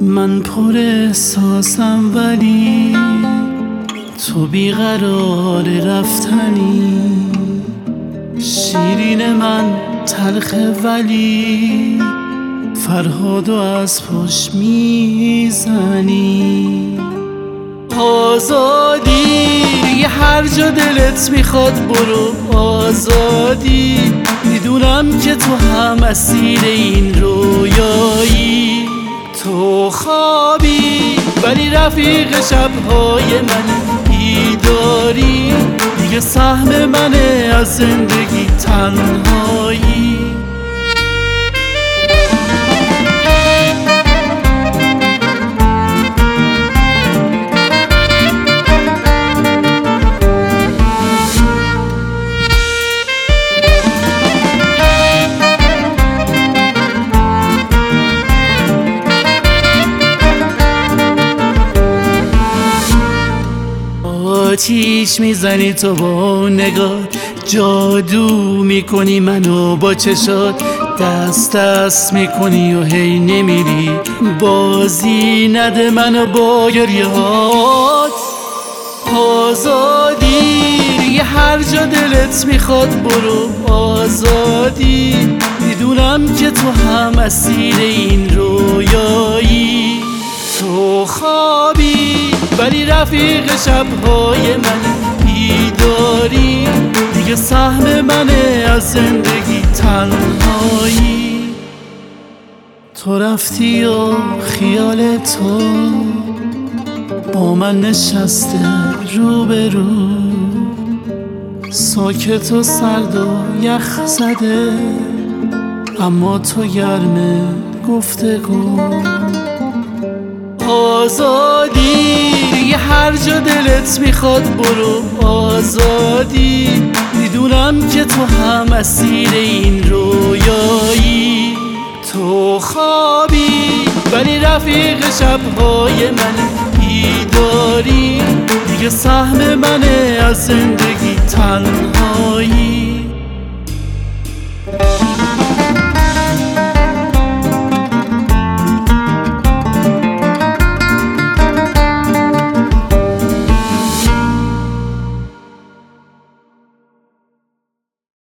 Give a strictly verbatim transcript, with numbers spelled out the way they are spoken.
من پر احساسم ولی تو بیقرار رفتنی. شیرین من تلخه ولی فرهادو از پشت میزنی. آزادی دیگه هر جا دلت میخواد برو. آزادی میدونم که تو هم اسیر این رویایی. تو خوابی ولی رفیق شبهای من بیداری. دیگه سهم منه از زندگی تنهایی. آتیش میزنی تو با نگاه، جادو میکنی منو با چشات. دست دست میکنی و هی نمیری، بازی نده منو با گریهات. آزادی دیگه هر جا دلت میخواد برو. آزادی میدونم که تو هم اسیر این رویایی. تو خوابی ولی رفیق شبهای من بیداری. دیگه سهم منه از زندگی تنهایی. تو رفتی و خیال تو با من نشسته رو به رو، ساکت و سرد و یخ زده اما تو گرم گفتگو. آزادی دیگه هر جا دلت میخواد برو. آزادی میدونم که تو هم اسیر این رویایی. تو خوابی ولی رفیق شبهای من بیداری. دیگه سهم منه از زندگی تنهایی.